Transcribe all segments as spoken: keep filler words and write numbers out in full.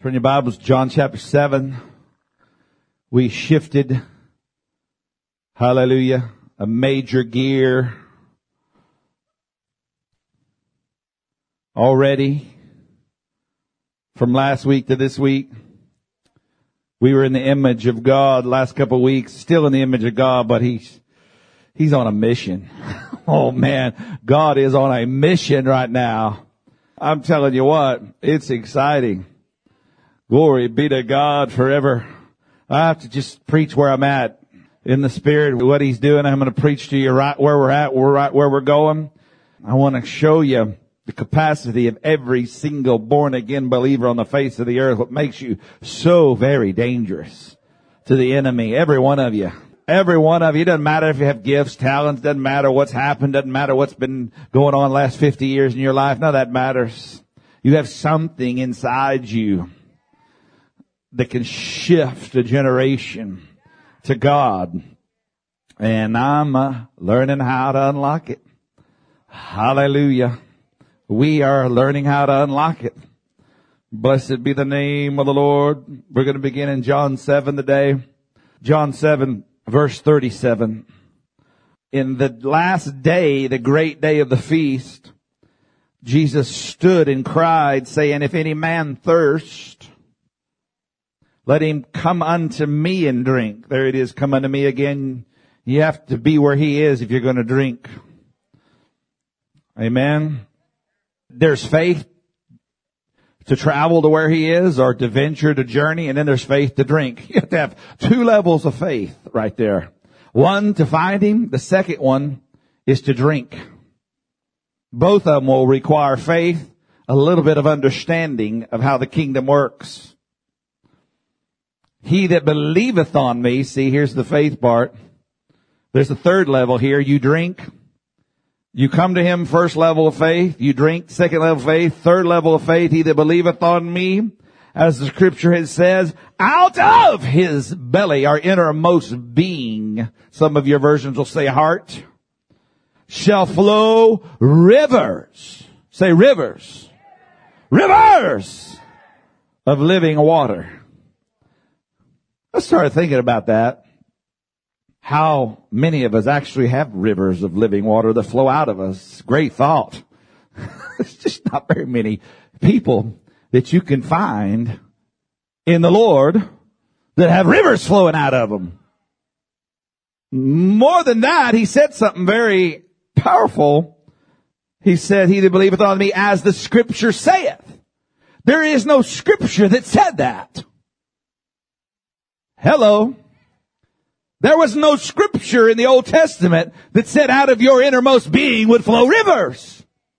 Turn your Bibles, John chapter seven. We shifted, hallelujah, a major gear already from last week to this week. We were in the image of God last couple of weeks, still in the image of God, but he's, he's on a mission. Oh man, God is on a mission right now. I'm telling you what, it's exciting. Glory be to God forever. I have to just preach where I'm at in the Spirit, what He's doing. I'm going to preach to you right where we're at, we're right where we're going. I want to show you the capacity of every single born again believer on the face of the earth. What makes you so very dangerous to the enemy. Every one of you. Every one of you. Doesn't matter if you have gifts, talents. Doesn't matter what's happened. Doesn't matter what's been going on the last fifty years in your life. None of that matters. You have something inside you that can shift a generation to God. And I'm uh, learning how to unlock it. Hallelujah. We are learning how to unlock it. Blessed be the name of the Lord. We're going to begin in John seven today. John seven, verse thirty-seven. In the last day, the great day of the feast, Jesus stood and cried, saying, "If any man thirst, let him come unto me and drink." There it is, come unto me again. You have to be where He is if you're going to drink. Amen. There's faith to travel to where He is or to venture to journey, and then there's faith to drink. You have to have two levels of faith right there. One, to find Him. The second one is to drink. Both of them will require faith, a little bit of understanding of how the kingdom works. He that believeth on me, see, here's the faith part. There's a third level here. You drink. You come to Him, first level of faith. You drink, second level of faith. Third level of faith, he that believeth on me, as the scripture has says, out of his belly, our innermost being, some of your versions will say heart, shall flow rivers. Say rivers. Rivers of living water. I started thinking about that. How many of us actually have rivers of living water that flow out of us. Great thought. There's just not very many people that you can find in the Lord that have rivers flowing out of them. More than that, He said something very powerful. He said, "He that believeth on me, as the scripture saith." There is no scripture that said that. Hello. There was no scripture in the Old Testament that said out of your innermost being would flow rivers.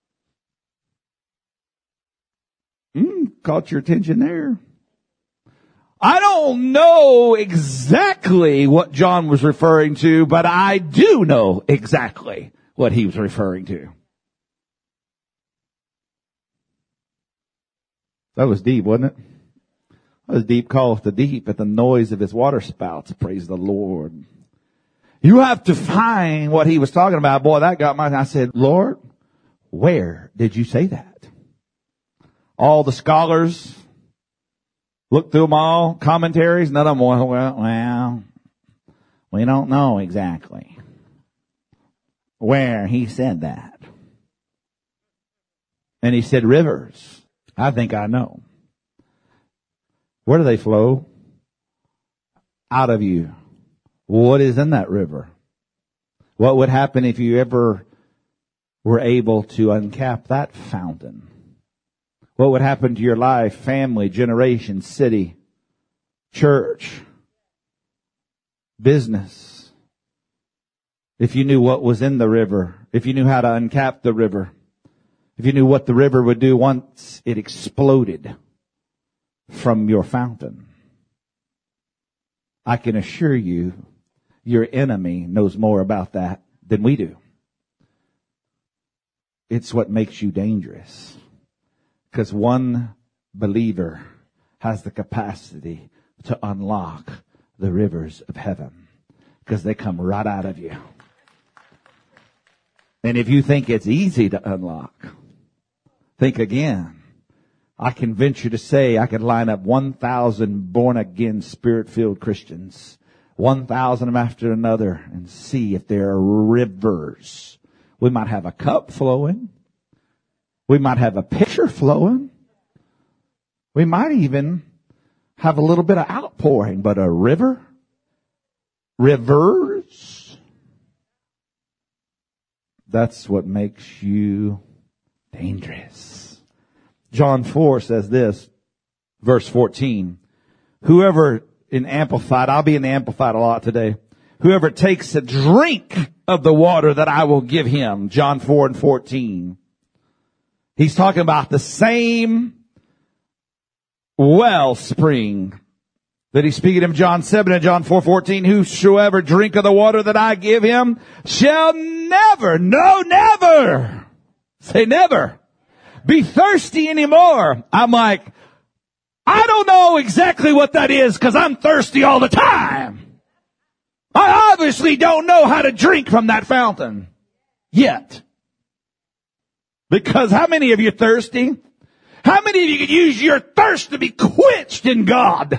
Mm, caught your attention there. I don't know exactly what John was referring to, but I do know exactly what he was referring to. That was deep, wasn't it? As deep calleth the deep at the noise of his water spouts. Praise the Lord. You have to find what he was talking about. Boy, that got my, I said, Lord, where did you say that? All the scholars looked through them all, commentaries, none of them went, well, well, we don't know exactly where he said that. And he said rivers. I think I know. Where do they flow? Out of you. What is in that river? What would happen if you ever were able to uncap that fountain? What would happen to your life, family, generation, city, church, business? If you knew what was in the river, if you knew how to uncap the river, if you knew what the river would do once it exploded from your fountain. I can assure you, your enemy knows more about that than we do. It's what makes you dangerous. Because one believer has the capacity to unlock the rivers of heaven. Because they come right out of you. And if you think it's easy to unlock, think again. I can venture to say I could line up one thousand born-again, spirit-filled Christians, one thousand of them after another, and see if there are rivers. We might have a cup flowing. We might have a pitcher flowing. We might even have a little bit of outpouring, but a river? Rivers? That's what makes you dangerous. John four says this, verse fourteen. Whoever, in Amplified, I'll be in the Amplified a lot today. Whoever takes a drink of the water that I will give him, John four and fourteen. He's talking about the same wellspring that he's speaking of John seven and John four fourteen. Whosoever drink of the water that I give him shall never, no, never, say never, be thirsty anymore. I'm like, I don't know exactly what that is because I'm thirsty all the time. I obviously don't know how to drink from that fountain yet. Because how many of you are thirsty? How many of you could use your thirst to be quenched in God?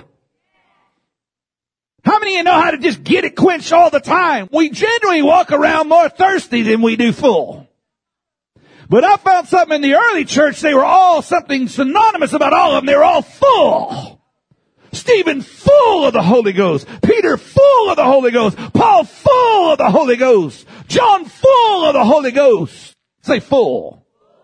How many of you know how to just get it quenched all the time? We generally walk around more thirsty than we do full. But I found something in the early church. They were all something synonymous about all of them. They were all full. Stephen full of the Holy Ghost. Peter full of the Holy Ghost. Paul full of the Holy Ghost. John full of the Holy Ghost. Say full.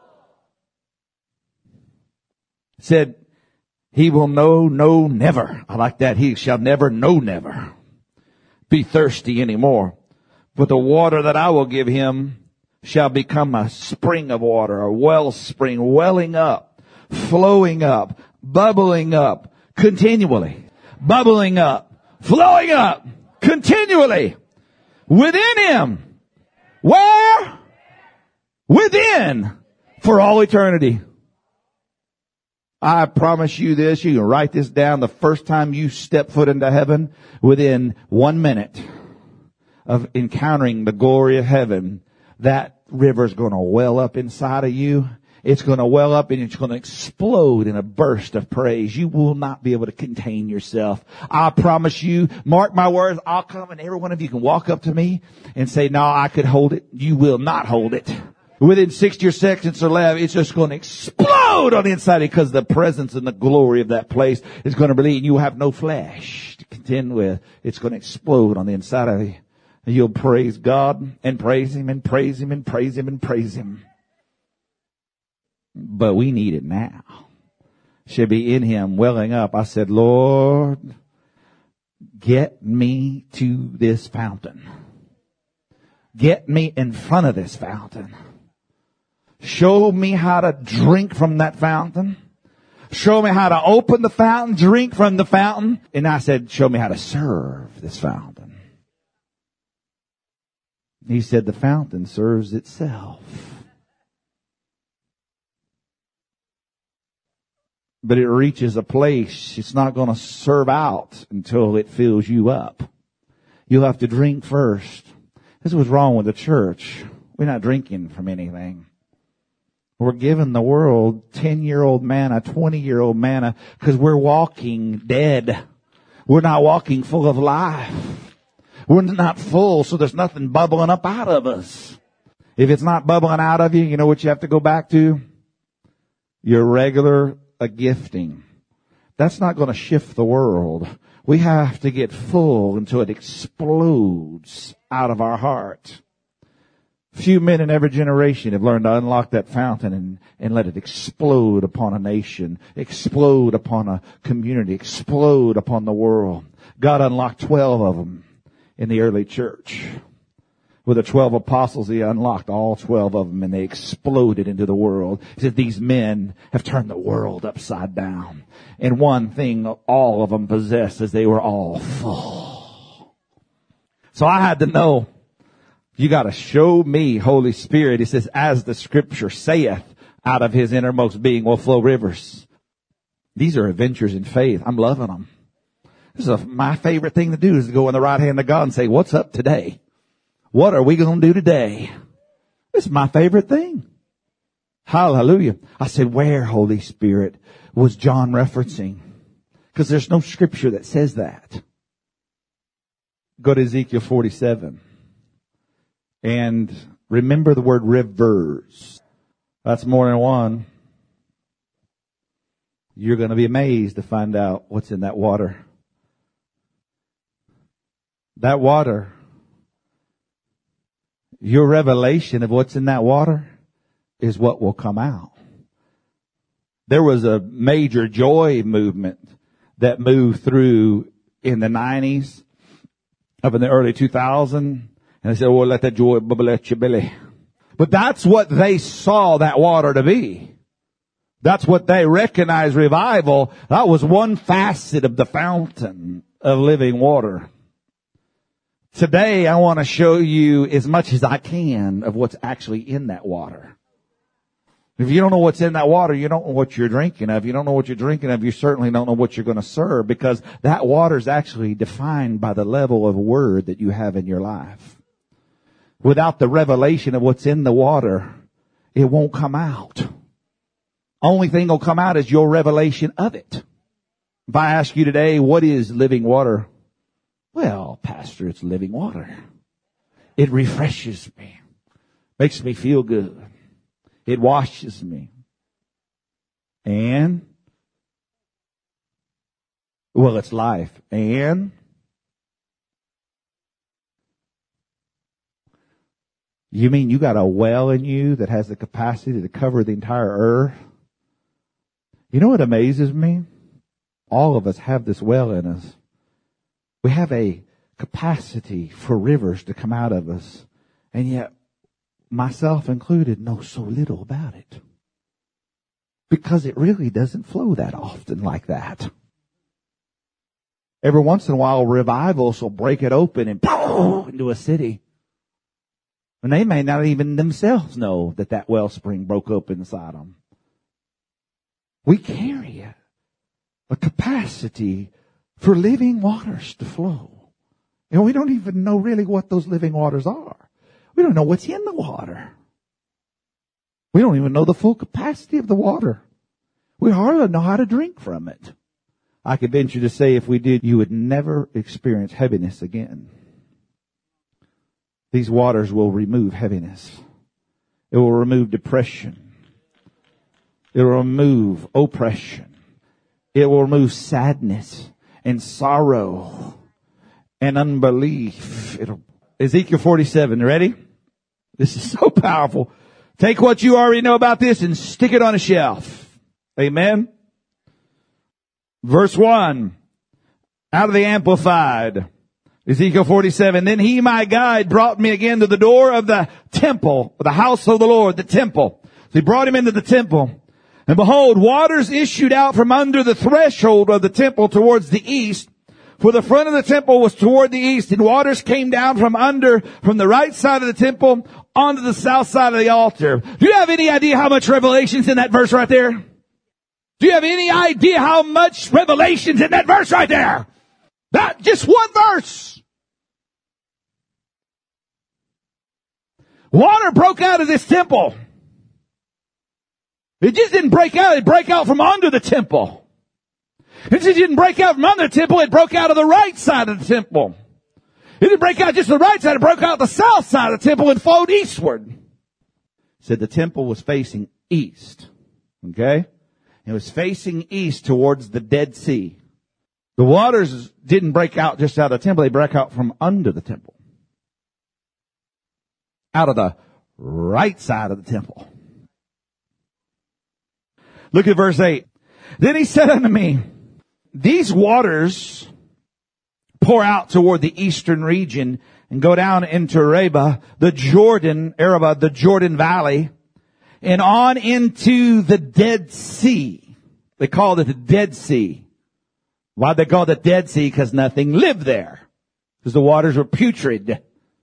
Said, he will know, no, never. I like that. He shall never, no, never be thirsty anymore. But the water that I will give him shall become a spring of water, a wellspring, welling up, flowing up, bubbling up, continually. Bubbling up, flowing up, continually. Within him. Where? Within. For all eternity. I promise you this, you can write this down. The first time you step foot into heaven, within one minute of encountering the glory of heaven, that river is going to well up inside of you. It's going to well up and it's going to explode in a burst of praise. You will not be able to contain yourself. I promise you, mark my words, I'll come and every one of you can walk up to me and say, no, I could hold it. You will not hold it. Within sixty or seconds or less, it's just going to explode on the inside because the presence and the glory of that place is going to believe and you will have no flesh to contend with. It's going to explode on the inside of you. And you'll praise God and praise him and praise him and praise him and praise him. But we need it now. Should be in him welling up. I said, Lord, get me to this fountain. Get me in front of this fountain. Show me how to drink from that fountain. Show me how to open the fountain, drink from the fountain. And I said, show me how to serve this fountain. He said, the fountain serves itself. But it reaches a place, it's not going to serve out until it fills you up. You'll have to drink first. This is what's wrong with the church. We're not drinking from anything. We're giving the world ten-year-old manna, twenty-year-old manna, because we're walking dead. We're not walking full of life. We're not full, so there's nothing bubbling up out of us. If it's not bubbling out of you, you know what you have to go back to? Your regular a gifting. That's not going to shift the world. We have to get full until it explodes out of our heart. Few men in every generation have learned to unlock that fountain and, and let it explode upon a nation, explode upon a community, explode upon the world. God unlocked twelve of them in the early church. With the twelve apostles, he unlocked all twelve of them and they exploded into the world. He said, these men have turned the world upside down. And one thing all of them possessed is they were all full. So I had to know, you got to show me, Holy Spirit. He says, as the scripture saith, out of his innermost being will flow rivers. These are adventures in faith. I'm loving them. This is a, my favorite thing to do is to go in the right hand of God and say, what's up today? What are we going to do today? This is my favorite thing. Hallelujah. I said, where, Holy Spirit? was John referencing? Because there's no scripture that says that. Go to Ezekiel forty-seven. And remember the word rivers. That's more than one. You're going to be amazed to find out what's in that water. That water, your revelation of what's in that water is what will come out. There was a major joy movement that moved through in the nineties, up in the early two thousands. And they said, well, let that joy bubble at your belly. But that's what they saw that water to be. That's what they recognized revival. That was one facet of the fountain of living water. Today, I want to show you as much as I can of what's actually in that water. If you don't know what's in that water, you don't know what you're drinking of. You don't know what you're drinking of, you certainly don't know what you're going to serve, because that water is actually defined by the level of word that you have in your life. Without the revelation of what's in the water, it won't come out. Only thing will come out is your revelation of it. If I ask you today, what is living water? Well, Pastor, it's living water. It refreshes me. Makes me feel good. It washes me. And, well, it's life. And, you mean you got a well in you that has the capacity to cover the entire earth? You know what amazes me? All of us have this well in us. We have a capacity for rivers to come out of us. And yet, myself included, know so little about it. Because it really doesn't flow that often like that. Every once in a while, revivals will break it open and boom, into a city. And they may not even themselves know that that wellspring broke open inside them. We carry a, a capacity for living waters to flow. And we don't even know really what those living waters are. We don't know what's in the water. We don't even know the full capacity of the water. We hardly know how to drink from it. I could venture to say if we did, you would never experience heaviness again. These waters will remove heaviness. It will remove depression. It will remove oppression. It will remove sadness and sorrow and unbelief. It'll, Ezekiel forty-seven, ready? This is so powerful. Take what you already know about this and stick it on a shelf. Amen? Verse one, out of the Amplified. Ezekiel forty-seven, then he, my guide, brought me again to the door of the temple, the house of the Lord, the temple. So he brought him into the temple. And behold, waters issued out from under the threshold of the temple towards the east. For the front of the temple was toward the east, and waters came down from under, from the right side of the temple onto the south side of the altar. Do you have any idea how much revelation's in that verse right there? Do you have any idea how much revelation's in that verse right there? That, just one verse. Water broke out of this temple. It just didn't break out, it broke out from under the temple. It just didn't break out from under the temple, it broke out of the right side of the temple. It didn't break out just the right side, it broke out the south side of the temple and flowed eastward. It said the temple was facing east. Okay? It was facing east towards the Dead Sea. The waters didn't break out just out of the temple, they broke out from under the temple. Out of the right side of the temple. Look at verse eight. Then he said unto me, these waters pour out toward the eastern region and go down into Arabah, the Jordan, Arabah, the Jordan Valley, and on into the Dead Sea. They called it the Dead Sea. Why'd they call it the Dead Sea? Because nothing lived there. Because the waters were putrid.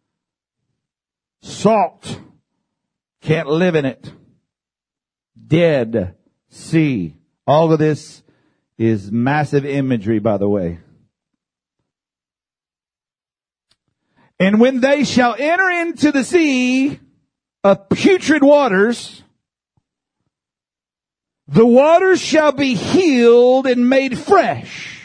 Salt. Can't live in it. Dead Sea. All of this is massive imagery, by the way. And when they shall enter into the sea of putrid waters, The waters shall be healed and made fresh.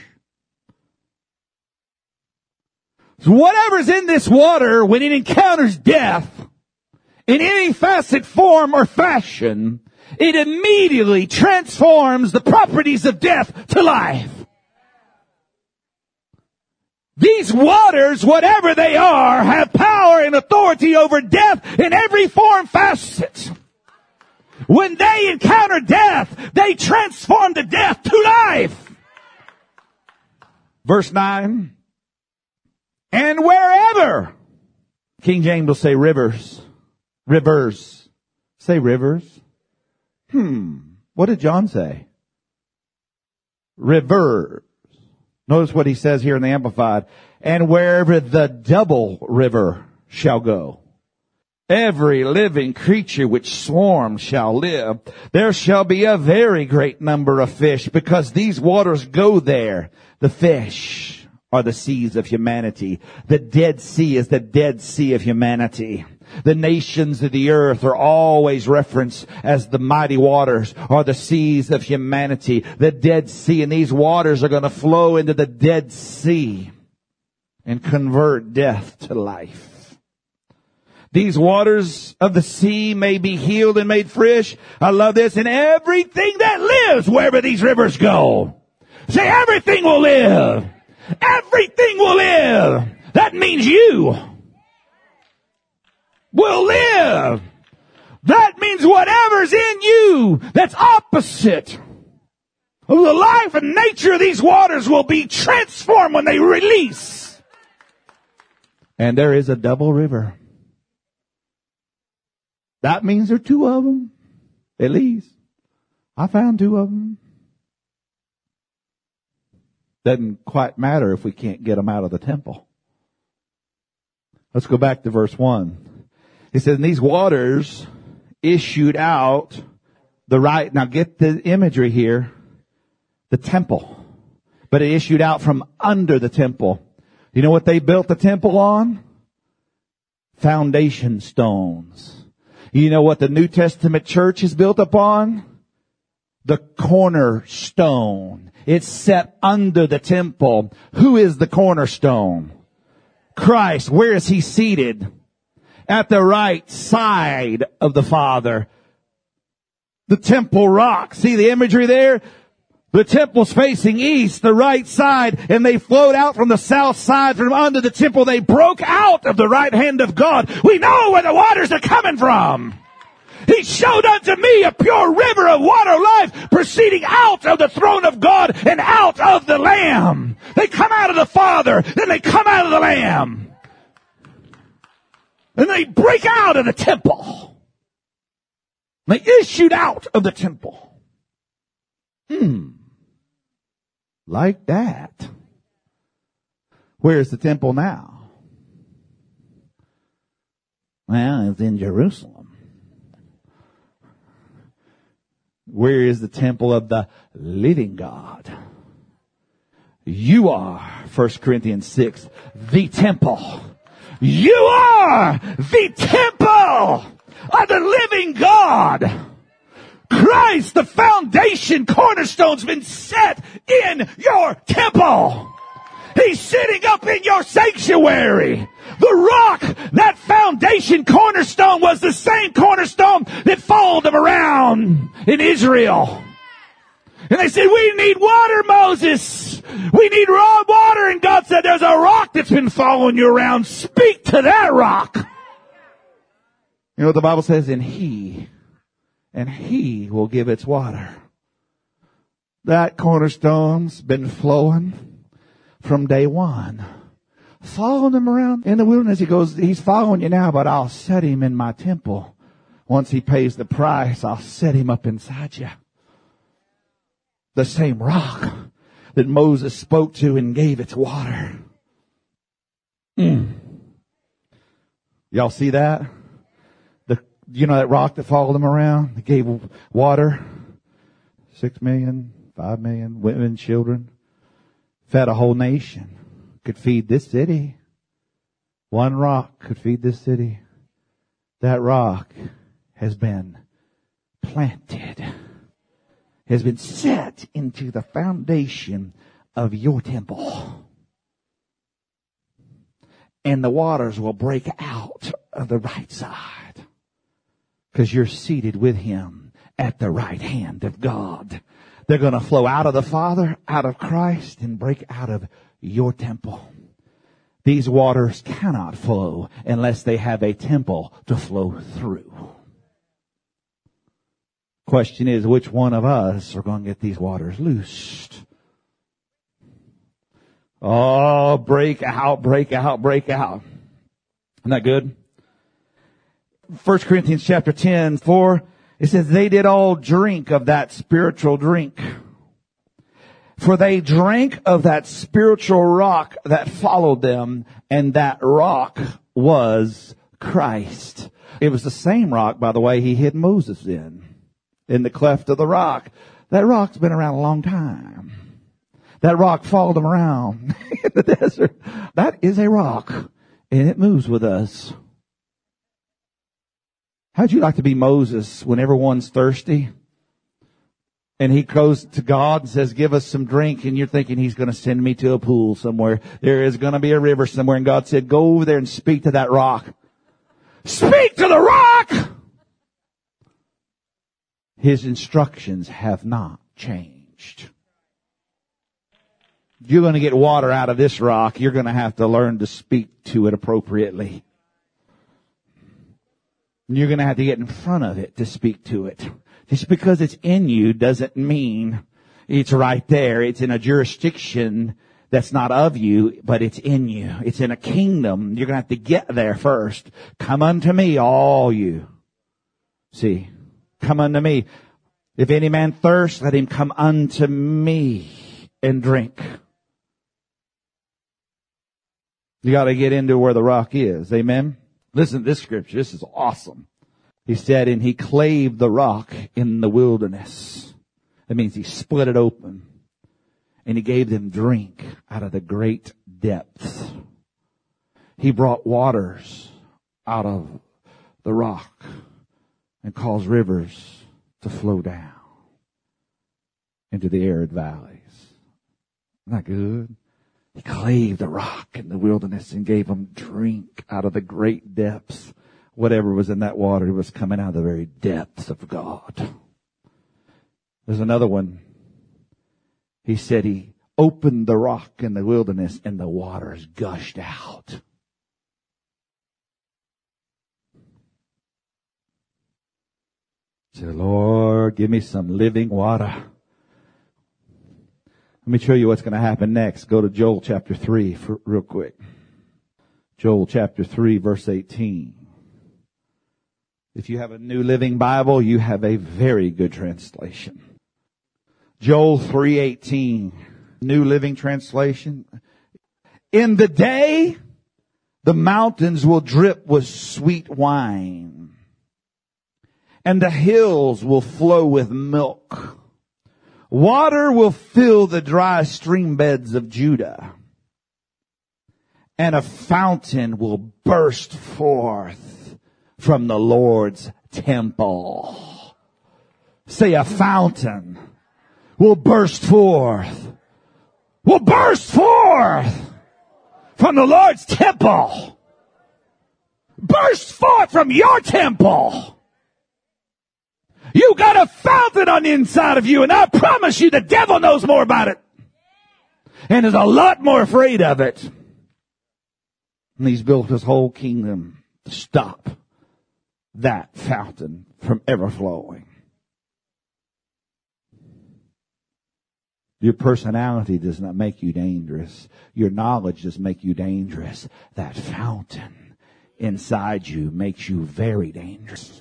So whatever's in this water, when it encounters death, in any facet, form, or fashion, it immediately transforms the properties of death to life. These waters, whatever they are, have power and authority over death in every form, facet. When they encounter death, they transform the death to life. Verse nine. And wherever, King James will say rivers, rivers, say rivers. Hmm, what did John say? Rivers. Notice what he says here in the Amplified. And wherever the double river shall go, every living creature which swarms shall live. There shall be a very great number of fish, because these waters go there. The fish are the seas of humanity. The Dead Sea is the Dead Sea of humanity. The nations of the earth are always referenced as the mighty waters or the seas of humanity. The Dead Sea, and these waters are going to flow into the Dead Sea and convert death to life. These waters of the sea may be healed and made fresh. I love this. And everything that lives wherever these rivers go. Say, everything will live. Everything will live. That means you will live. That means whatever's in you that's opposite of the life and nature of these waters will be transformed when they release. And there is a double river. That means there are two of them, at least. I found two of them. Doesn't quite matter if we can't get them out of the temple. Let's go back to verse one. He says, and these waters issued out the right, now get the imagery here, the temple. But it issued out from under the temple. You know what they built the temple on? Foundation stones. You know what the New Testament church is built upon? The cornerstone. It's set under the temple. Who is the cornerstone? Christ. Where is he seated? At the right side of the Father. The temple rock. See the imagery there? The temple's facing east, the right side, and they flowed out from the south side from under the temple. They broke out of the right hand of God. We know where the waters are coming from. He showed unto me a pure river of water life proceeding out of the throne of God and out of the Lamb. They come out of the Father, then they come out of the Lamb. And they break out of the temple. They issued out of the temple. Hmm. Like that. Where's the temple now? Well, it's in Jerusalem. Where is the temple of the living God? You are, First Corinthians six, the temple. You are the temple of the living God. Christ, the foundation cornerstone's been set in your temple. He's sitting up in your sanctuary. The rock, that foundation cornerstone, was the same cornerstone that followed them around in Israel. And they said, we need water, Moses. We need raw water. And God said, there's a rock that's been following you around. Speak to that rock. You know what the Bible says? And he, and he will give its water. That cornerstone's been flowing from day one. Following him around in the wilderness. He goes, he's following you now, but I'll set him in my temple. Once he pays the price, I'll set him up inside you. The same rock that Moses spoke to and gave its water. Mm. Y'all see that? The, you know that rock that followed him around? That gave water. Six million, five million women, children. Fed a whole nation. Could feed this city. One rock could feed this city. That rock has been planted has been set into the foundation of your temple. And the waters will break out of the right side. Because you're seated with Him at the right hand of God. They're going to flow out of the Father, out of Christ, and break out of your temple. These waters cannot flow unless they have a temple to flow through. Question is, which one of us are going to get these waters loosed? Oh, break out, break out, break out. Isn't that good? First Corinthians chapter ten, four, it says, they did all drink of that spiritual drink. For they drank of that spiritual rock that followed them, and that rock was Christ. It was the same rock, by the way, He hid Moses in, in the cleft of the rock. That rock's been around a long time. That rock followed them around in the desert. That is a rock, and it moves with us. How'd you like to be Moses when everyone's thirsty? And he goes to God and says, give us some drink. And you're thinking He's going to send me to a pool somewhere. There is going to be a river somewhere. And God said, go over there and speak to that rock. Speak to the rock! His instructions have not changed. You're going to get water out of this rock. You're going to have to learn to speak to it appropriately. You're going to have to get in front of it to speak to it. Just because it's in you doesn't mean it's right there. It's in a jurisdiction that's not of you, but it's in you. It's in a kingdom. You're going to have to get there first. Come unto me, all you. See, come unto me. If any man thirst, let him come unto me and drink. You got to get into where the rock is. Amen. Listen to this scripture. This is awesome. He said, and He clave the rock in the wilderness. That means He split it open. And He gave them drink out of the great depths. He brought waters out of the rock and caused rivers to flow down into the arid valleys. Isn't that good? He clave the rock in the wilderness and gave them drink out of the great depths. Whatever was in that water was coming out of the very depths of God. There's another one. He said He opened the rock in the wilderness and the waters gushed out. He said, Lord, give me some living water. Let me show you what's going to happen next. Go to Joel chapter three for, real quick. Joel chapter three, verse eighteen. If you have a New Living Bible, you have a very good translation. Joel three eighteen, New Living Translation. In the day, the mountains will drip with sweet wine, and the hills will flow with milk. Water will fill the dry stream beds of Judah, and a fountain will burst forth from the Lord's temple. Say, a fountain will burst forth. Will burst forth from the Lord's temple. Burst forth from your temple. You got a fountain on the inside of you, and I promise you the devil knows more about it and is a lot more afraid of it. And He's built His whole kingdom to stop that fountain from ever flowing. Your personality does not make you dangerous. Your knowledge does make you dangerous. That fountain inside you makes you very dangerous.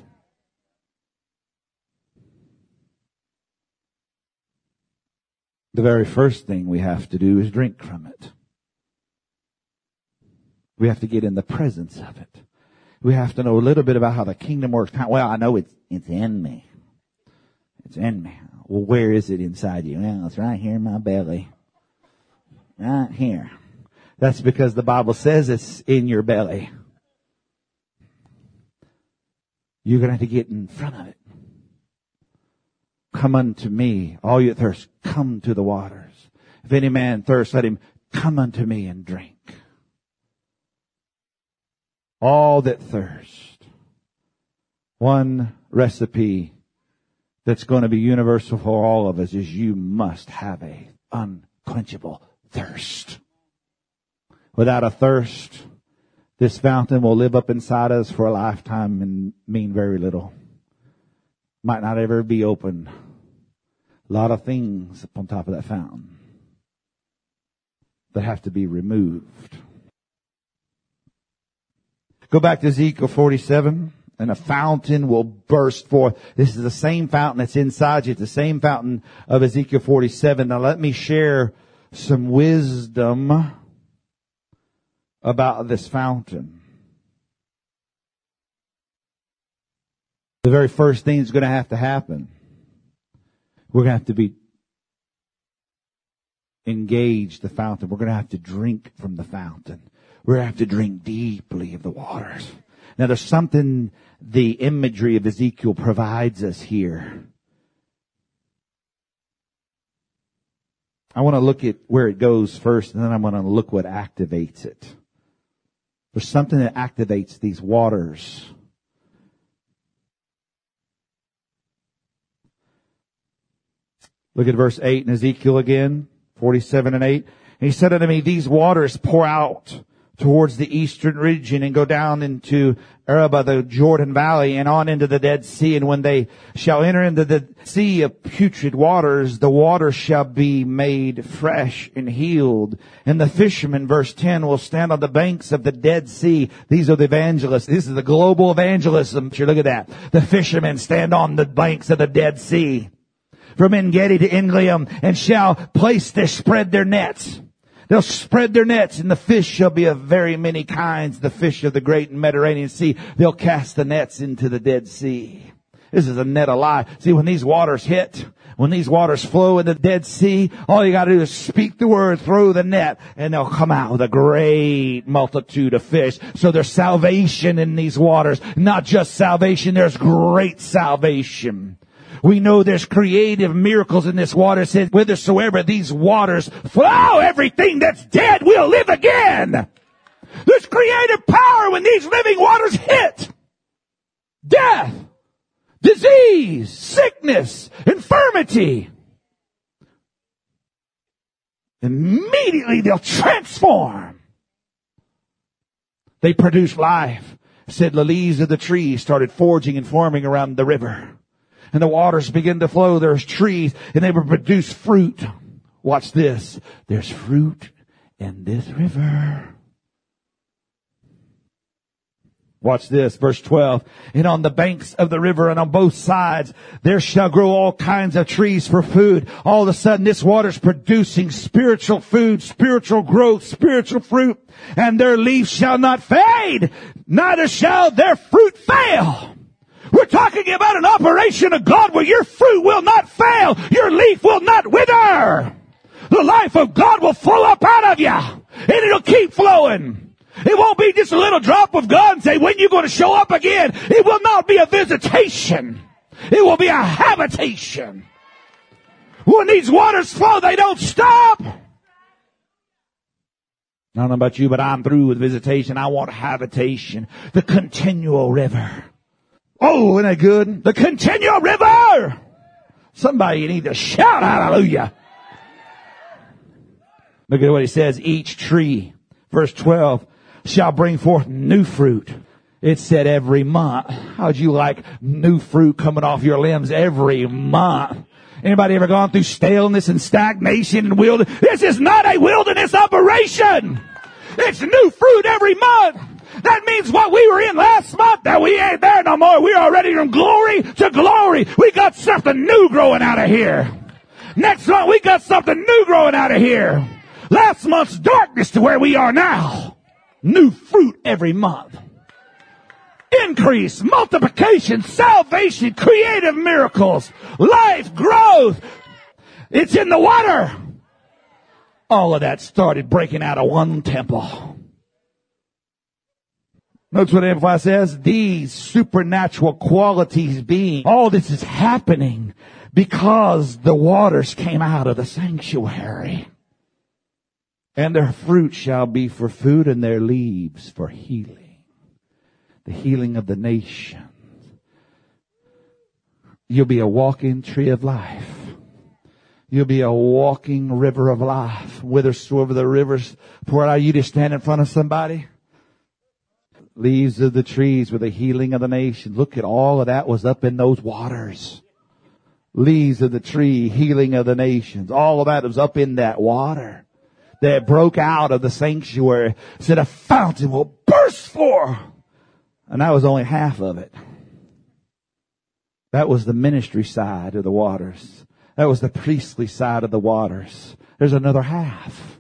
The very first thing we have to do is drink from it. We have to get in the presence of it. We have to know a little bit about how the kingdom works. Well, I know it's it's in me. It's in me. Well, where is it inside you? Well, it's right here in my belly. Right here. That's because the Bible says it's in your belly. You're going to have to get in front of it. come unto me. All you that thirst, come to the waters. If any man thirst, let him come unto me and drink. All that thirst. One recipe that's going to be universal for all of us is you must have a unquenchable thirst. Without a thirst, this fountain will live up inside us for a lifetime and mean very little. Might not ever be open. A lot of things up on top of that fountain that have to be removed. Go back to Ezekiel forty-seven, and a fountain will burst forth. This is the same fountain that's inside you. It's the same fountain of Ezekiel forty-seven. Now let me share some wisdom about this fountain. The very first thing that's going to have to happen, we're going to have to be engaged the fountain. We're going to have to drink from the fountain. We're going to have to drink deeply of the waters. Now there's something the imagery of Ezekiel provides us here. I want to look at where it goes first, and then I'm going to look what activates it. There's something that activates these waters. Look at verse eight in Ezekiel again, forty-seven and eight. And he said unto me, these waters pour out towards the eastern region and go down into Arabah, the Jordan Valley, and on into the Dead Sea. And when they shall enter into the sea of putrid waters, the water shall be made fresh and healed. And the fishermen, verse ten, will stand on the banks of the Dead Sea. These are the evangelists. This is the global evangelism. Sure, look at that. The fishermen stand on the banks of the Dead Sea, from En-Gedi to En-Gleim, and shall place their, spread their nets. They'll spread their nets, and the fish shall be of very many kinds, the fish of the great Mediterranean Sea. They'll cast the nets into the Dead Sea. This is a net of life. See, when these waters hit, when these waters flow in the Dead Sea, all you gotta do is speak the word, throw the net, and they'll come out with a great multitude of fish. So there's salvation in these waters. Not just salvation, there's great salvation. We know there's creative miracles in this water. It says, whithersoever these waters flow, everything that's dead will live again. There's creative power when these living waters hit. Death, disease, sickness, infirmity. Immediately they'll transform. They produce life. It said the leaves of the trees started forging and forming around the river. And the waters begin to flow. There's trees, and they will produce fruit. Watch this. There's fruit in this river. Watch this, verse twelve. And on the banks of the river and on both sides, there shall grow all kinds of trees for food. All of a sudden, this water's producing spiritual food, spiritual growth, spiritual fruit. And their leaves shall not fade, neither shall their fruit fail. We're talking about an operation of God where your fruit will not fail. Your leaf will not wither. The life of God will flow up out of you. And it'll keep flowing. It won't be just a little drop of God and say, when you going to show up again? It will not be a visitation. It will be a habitation. When these waters flow, they don't stop. I don't know about you, but I'm through with visitation. I want habitation. The continual river. Oh, isn't that good? The continual river. Somebody need to shout hallelujah. Look at what he says. Each tree, verse twelve, shall bring forth new fruit. It said every month. How'd you like new fruit coming off your limbs every month? Anybody ever gone through staleness and stagnation and wilderness? This is not a wilderness operation. It's new fruit every month. That means what we were in last month, that we ain't there no more. We're already from glory to glory. We got something new growing out of here. Next month, we got something new growing out of here. Last month's darkness to where we are now. New fruit every month. Increase, multiplication, salvation, creative miracles, life, growth. It's in the water. All of that started breaking out of one temple. Notice what Amplify says. These supernatural qualities being, all this is happening Because the waters came out of the sanctuary. And their fruit shall be for food and their leaves for healing. The healing of the nations. You'll be a walking tree of life. You'll be a walking river of life. Whithersoever the rivers pour out, you just stand in front of somebody. Leaves of the trees were the healing of the nation. Look at all of that was up in those waters. Leaves of the tree, healing of the nations. All of that was up in that water that broke out of the sanctuary. Said a fountain will burst forth. And that was only half of it. That was the ministry side of the waters. That was the priestly side of the waters. There's another half.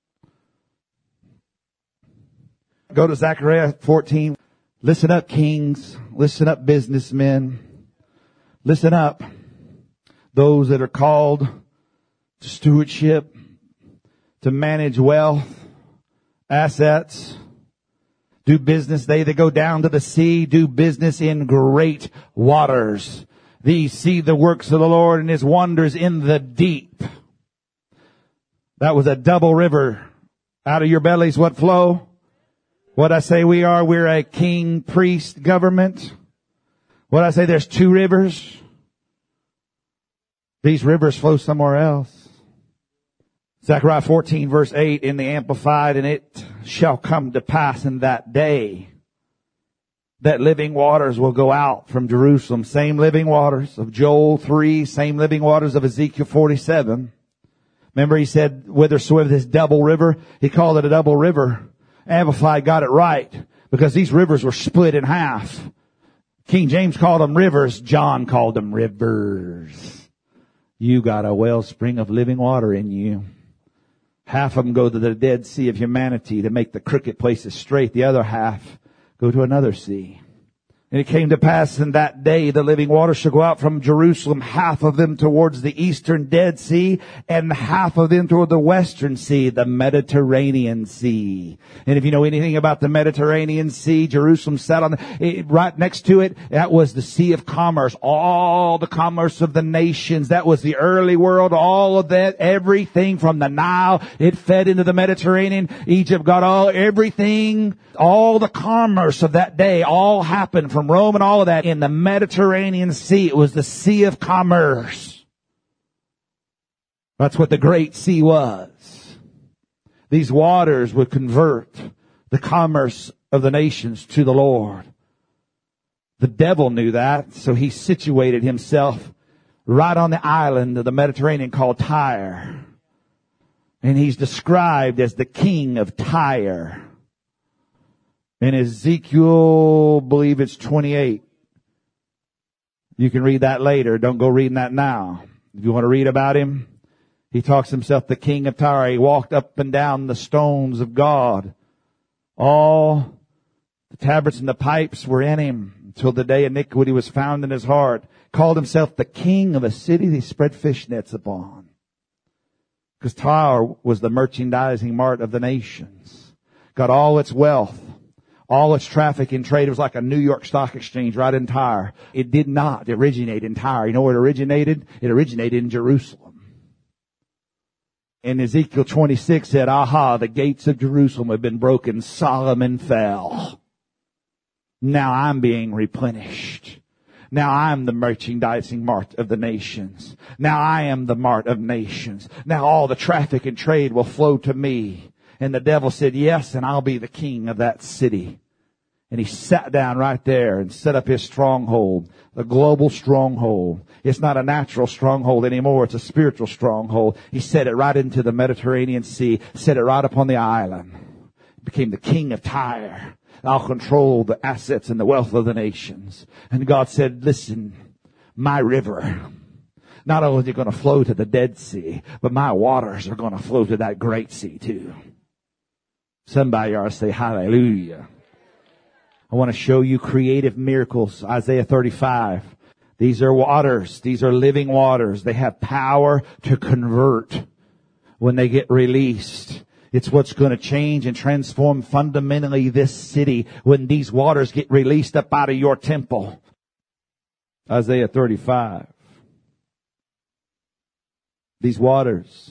Go to Zechariah fourteen. Listen up, kings. Listen up, businessmen. Listen up. Those that are called to stewardship, to manage wealth, assets, do business. They that go down to the sea do business in great waters. These see the works of the Lord and his wonders in the deep. That was a double river. Out of your bellies what flow? What I say we are, we're a king, priest, government. What I say, there's two rivers. These rivers flow somewhere else. Zechariah fourteen verse eight in the Amplified, and it shall come to pass in that day that living waters will go out from Jerusalem. Same living waters of Joel three, same living waters of Ezekiel forty-seven. Remember he said, whithersoever this double river, he called it a double river. Amplified got it right because these rivers were split in half. King James called them rivers. John called them rivers. You got a wellspring of living water in you. Half of them go to the Dead Sea of humanity to make the crooked places straight. The other half go to another sea. And it came to pass in that day the living water shall go out from Jerusalem, half of them towards the eastern Dead Sea, and half of them toward the western sea, the Mediterranean Sea. And if you know anything about the Mediterranean Sea, Jerusalem sat on it, right next to it. That was the Sea of Commerce, all the commerce of the nations. That was the early world, all of that, everything from the Nile, it fed into the Mediterranean. Egypt got all, everything, all the commerce of that day, all happened from Rome and all of that in the Mediterranean Sea. It was the Sea of Commerce. That's what the Great Sea was. These waters would convert the commerce of the nations to the Lord. The devil knew that, so he situated himself right on the island of the Mediterranean called Tyre. And he's described as the king of Tyre. In Ezekiel, I believe it's twenty-eight. You can read that later. Don't go reading that now. If you want to read about him, he talks himself the king of Tyre. He walked up and down the stones of God. All the tabrets and the pipes were in him until the day iniquity was found in his heart. Called himself the king of a city they spread fish nets upon. Because Tyre was the merchandising mart of the nations. Got all its wealth. All its traffic and trade. It was like a New York Stock Exchange right in Tyre. It did not originate in Tyre. You know where it originated? It originated in Jerusalem. And Ezekiel twenty-six said, aha, the gates of Jerusalem have been broken. Solomon fell. Now I'm being replenished. Now I'm the merchandising mart of the nations. Now I am the mart of nations. Now all the traffic and trade will flow to me. And the devil said, yes, and I'll be the king of that city. And he sat down right there and set up his stronghold, the global stronghold. It's not a natural stronghold anymore. It's a spiritual stronghold. He set it right into the Mediterranean Sea, set it right upon the island. Became the king of Tyre. I'll control the assets and the wealth of the nations. And God said, listen, my river, not only is it going to flow to the Dead Sea, but my waters are going to flow to that great sea too. Somebody ought to say hallelujah. I want to show you creative miracles. Isaiah thirty-five. These are waters. These are living waters. They have power to convert when they get released. It's what's going to change and transform fundamentally this city when these waters get released up out of your temple. Isaiah thirty-five. These waters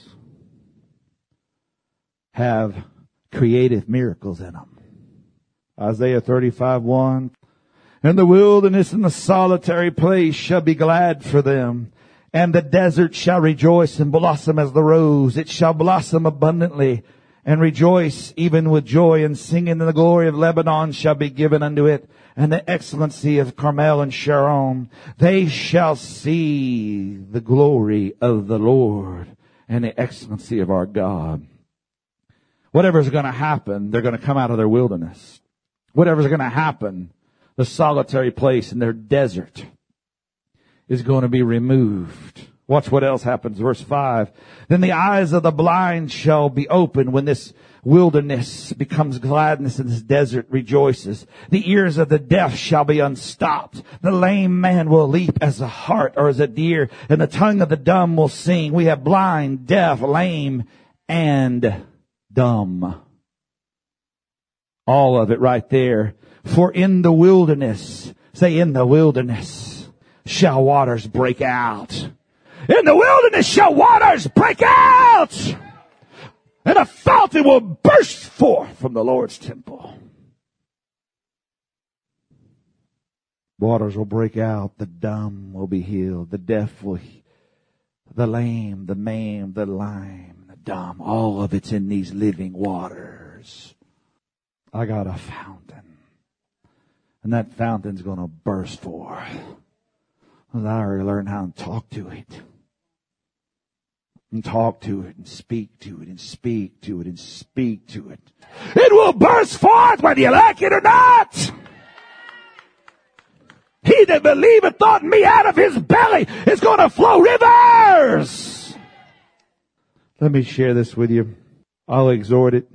have creative miracles in them. Isaiah thirty-five one. And the wilderness and the solitary place shall be glad for them. And the desert shall rejoice and blossom as the rose. It shall blossom abundantly and rejoice even with joy and singing. And the glory of Lebanon shall be given unto it. And the excellency of Carmel and Sharon. They shall see the glory of the Lord and the excellency of our God. Whatever's going to happen, they're going to come out of their wilderness. Whatever's going to happen, the solitary place in their desert is going to be removed. Watch what else happens. Verse five. Then the eyes of the blind shall be opened when this wilderness becomes gladness and this desert rejoices. The ears of the deaf shall be unstopped. The lame man will leap as a hart or as a deer, and the tongue of the dumb will sing. We have blind, deaf, lame, and dumb. All of it right there. For in the wilderness, say in the wilderness, shall waters break out. In the wilderness shall waters break out. And a fountain will burst forth from the Lord's temple. Waters will break out. The dumb will be healed. The deaf will, the lame, the maimed, the lame, the dumb. All of it's in these living waters. I got a fountain. And that fountain's going to burst forth. I already learned how to talk to it. And talk to it and speak to it and speak to it and speak to it. It will burst forth whether you like it or not. He that believeth on me, out of his belly is going to flow rivers. Let me share this with you. I'll exhort it.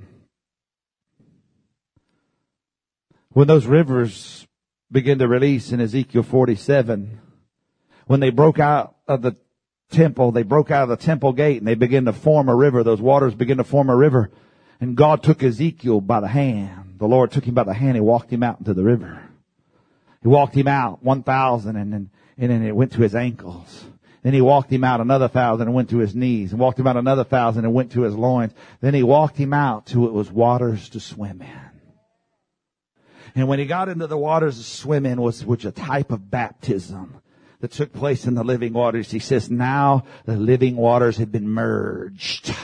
When those rivers begin to release in Ezekiel forty-seven, when they broke out of the temple, they broke out of the temple gate and they began to form a river. Those waters began to form a river. And God took Ezekiel by the hand. The Lord took him by the hand. He walked him out into the river. He walked him out one thousand and then, and then it went to his ankles. Then he walked him out another thousand and went to his knees. And walked him out another thousand and went to his loins. Then he walked him out till it was waters to swim in. And when he got into the waters to swim in, was which a type of baptism that took place in the living waters. He says, now the living waters had been merged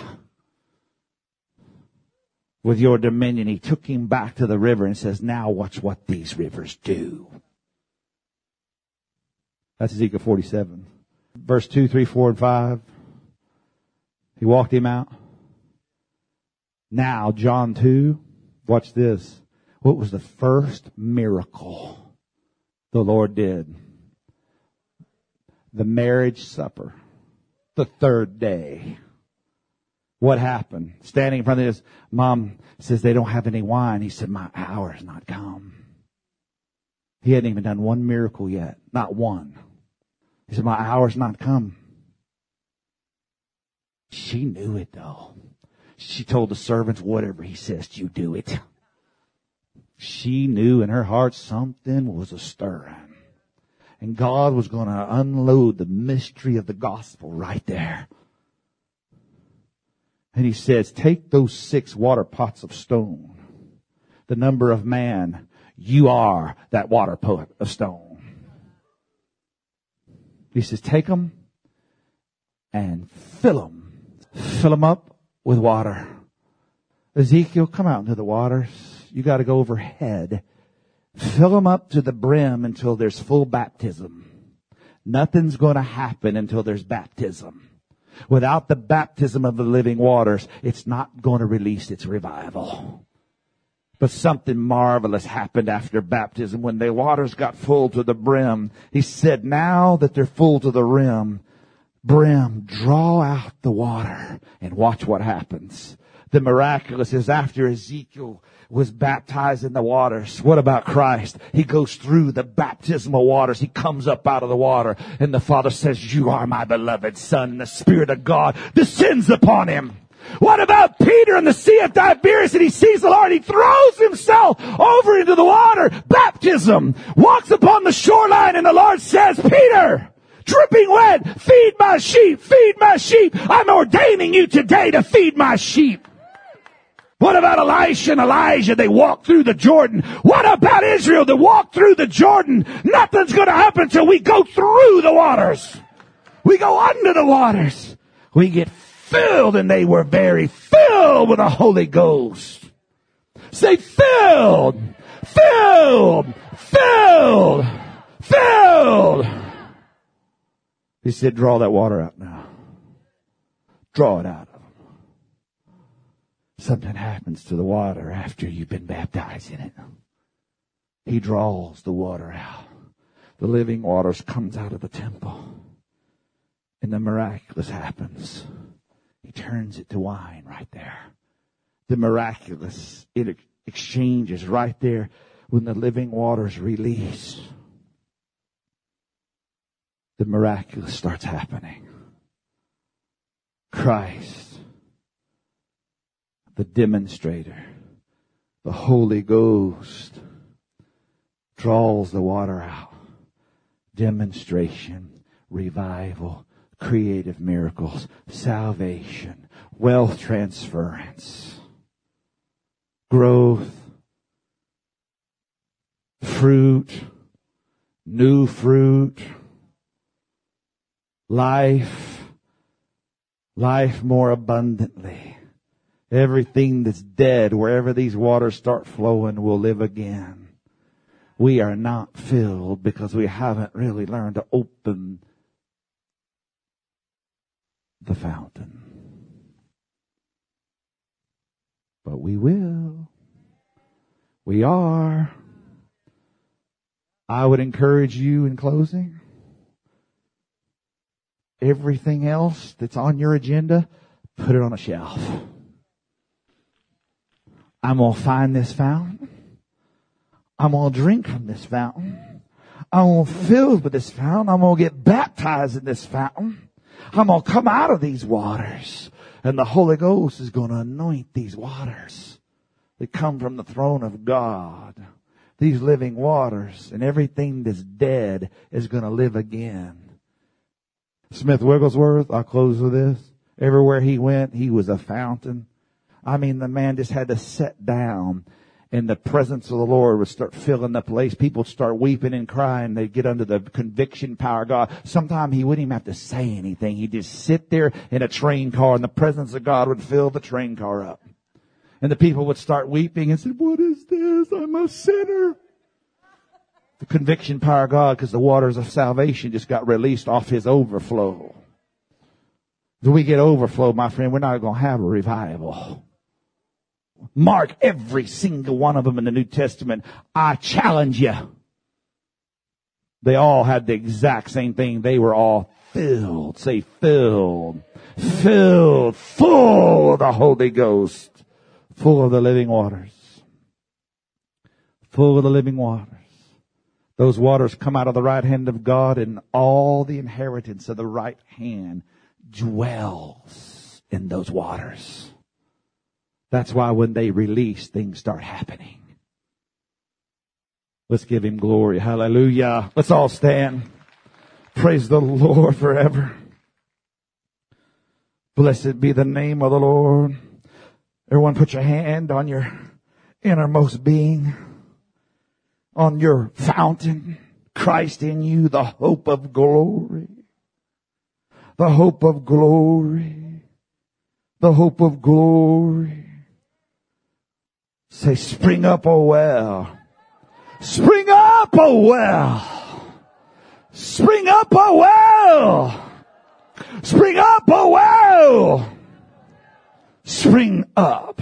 with your dominion. He took him back to the river and says, now watch what these rivers do. That's Ezekiel forty-seven. Verse two, three, four, and five. He walked him out. Now, John two, watch this. What was the first miracle the Lord did? The marriage supper. The third day. What happened? Standing in front of his mom says they don't have any wine. He said, my hour has not come. He hadn't even done one miracle yet. Not one. He said, my hour's not come. She knew it though. She told the servants, whatever he says, you do it. She knew in her heart something was a stirring. And God was going to unload the mystery of the gospel right there. And he says, take those six water pots of stone, the number of man, you are that water pot of stone. He says, take them and fill them. Fill them up with water. Ezekiel, come out into the waters. You got to go overhead. Fill them up to the brim until there's full baptism. Nothing's going to happen until there's baptism. Without the baptism of the living waters, it's not going to release its revival. But something marvelous happened after baptism. When the waters got full to the brim, he said, now that they're full to the rim, brim, draw out the water and watch what happens. The miraculous is after Ezekiel was baptized in the waters. What about Christ? He goes through the baptismal waters. He comes up out of the water. And the Father says, you are my beloved Son. And the Spirit of God descends upon him. What about Peter in the Sea of Tiberias? And he sees the Lord. He throws himself over into the water. Baptism. Walks upon the shoreline. And the Lord says, Peter, dripping wet. Feed my sheep. Feed my sheep. I'm ordaining you today to feed my sheep. What about Elisha and Elijah? They walked through the Jordan. What about Israel? They walked through the Jordan. Nothing's going to happen until we go through the waters. We go under the waters. We get filled, and they were very filled with the Holy Ghost. Say filled, filled, filled, filled. He said, draw that water out now. Draw it out. Something happens to the water after you've been baptized in it. He draws the water out. The living waters comes out of the temple. And the miraculous happens. He turns it to wine right there. The miraculous, it exchanges right there when the living waters release. The miraculous starts happening. Christ, the demonstrator, the Holy Ghost, draws the water out. Demonstration, revival, creative miracles, salvation, wealth transference, growth, fruit, new fruit, life, life more abundantly. Everything that's dead, wherever these waters start flowing, will live again. We are not filled because we haven't really learned to open the fountain. But we will. We are. I would encourage you in closing. Everything else that's on your agenda, put it on a shelf. I'm going to find this fountain. I'm going to drink from this fountain. I'm going to fill with this fountain. I'm going to get baptized in this fountain. I'm going to come out of these waters. And the Holy Ghost is going to anoint these waters that come from the throne of God. These living waters, and everything that's dead is going to live again. Smith Wigglesworth, I'll close with this. Everywhere he went, he was a fountain. I mean, the man just had to sit down, and the presence of the Lord would start filling the place. People would start weeping and crying. They'd get under the conviction power of God. Sometimes he wouldn't even have to say anything. He'd just sit there in a train car, and the presence of God would fill the train car up. And the people would start weeping and say, what is this? I'm a sinner. The conviction power of God, because the waters of salvation just got released off his overflow. If we get overflow, my friend, we're not going to have a revival. Mark every single one of them in the New Testament. I challenge you. They all had the exact same thing. They were all filled. Say filled. Filled. Full of the Holy Ghost. Full of the living waters. Full of the living waters. Those waters come out of the right hand of God, and all the inheritance of the right hand dwells in those waters. That's why when they release, things start happening. Let's give him glory. Hallelujah. Let's all stand. Praise the Lord forever. Blessed be the name of the Lord. Everyone put your hand on your innermost being, on your fountain. Christ in you, the hope of glory. The hope of glory. The hope of glory. Say, spring up, oh well. Spring up, oh well. Spring up, oh well. Spring up, oh well. Spring up.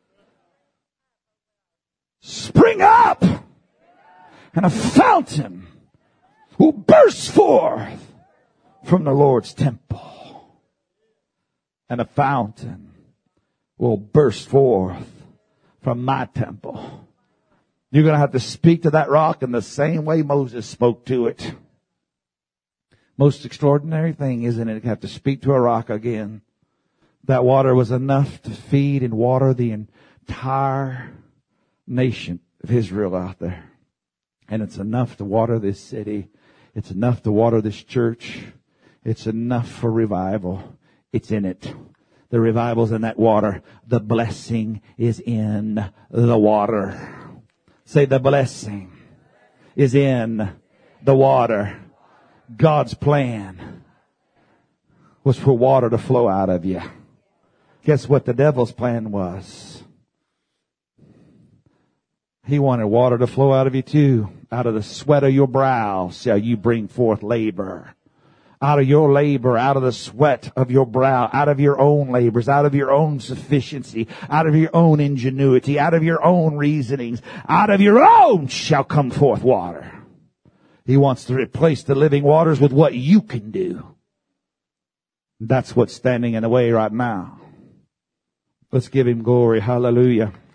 Spring up. And a fountain will burst forth from the Lord's temple. And a fountain will burst forth from my temple. You're going to have to speak to that rock in the same way Moses spoke to it. Most extraordinary thing, isn't it? You have to speak to a rock again. That water was enough to feed and water the entire nation of Israel out there. And it's enough to water this city. It's enough to water this church. It's enough for revival. It's in it. The revival's in that water. The blessing is in the water. Say, the blessing is in the water. God's plan was for water to flow out of you. Guess what the devil's plan was? He wanted water to flow out of you too. Out of the sweat of your brow shall you bring forth labor. Out of your labor, out of the sweat of your brow, out of your own labors, out of your own sufficiency, out of your own ingenuity, out of your own reasonings, out of your own shall come forth water. He wants to replace the living waters with what you can do. That's what's standing in the way right now. Let's give him glory. Hallelujah.